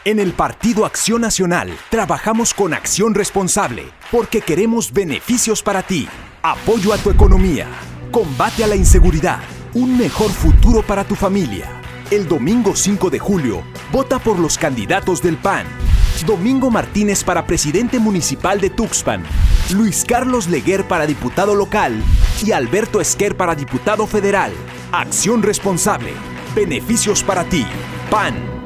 En el Partido Acción Nacional trabajamos con acción responsable porque queremos beneficios para ti, apoyo a tu economía, combate a la inseguridad, un mejor futuro para tu familia. El domingo 5 de julio, vota por los candidatos del PAN. Domingo Martínez para presidente municipal de Tuxpan, Luis Carlos Leguer para diputado local y Alberto Esquer para diputado federal. Acción responsable. Beneficios para ti. PAN.